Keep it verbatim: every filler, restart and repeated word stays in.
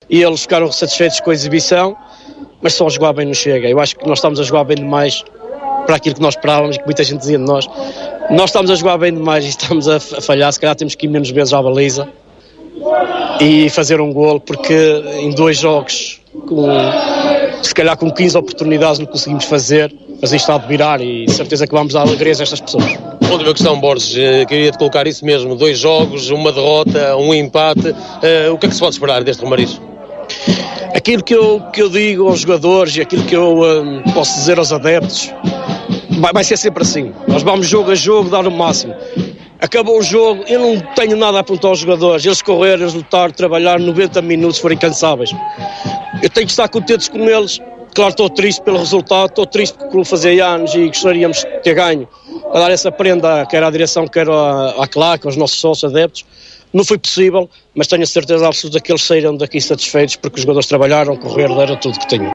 e eles ficaram satisfeitos com a exibição, mas só a jogar bem não chega. Eu acho que nós estamos a jogar bem demais para aquilo que nós esperávamos, que muita gente dizia de nós. Nós estamos a jogar bem demais e estamos a falhar, se calhar temos que ir menos vezes à baliza e fazer um golo, porque em dois jogos, com, se calhar com quinze oportunidades não conseguimos fazer, mas isto está de virar e certeza que vamos dar alegrias a estas pessoas. Última questão, Borges, queria-te colocar isso mesmo, dois jogos, uma derrota, um empate, uh, o que é que se pode esperar deste Romariz? Aquilo que eu, que eu digo aos jogadores e aquilo que eu um, posso dizer aos adeptos, vai, vai ser sempre assim. Nós vamos jogo a jogo dar o máximo. Acabou o jogo, eu não tenho nada a apontar aos jogadores, eles correrem, eles lutar, trabalhar noventa minutos, forem cansáveis. Eu tenho que estar contentes com eles. Claro, estou triste pelo resultado, estou triste porque o fazia anos e gostaríamos de ter ganho, a dar essa prenda, quer à direção, quer à, à claque, aos nossos sócios adeptos. Não foi possível, mas tenho a certeza absoluta que eles saíram daqui satisfeitos porque os jogadores trabalharam, correram, deram tudo que tinham.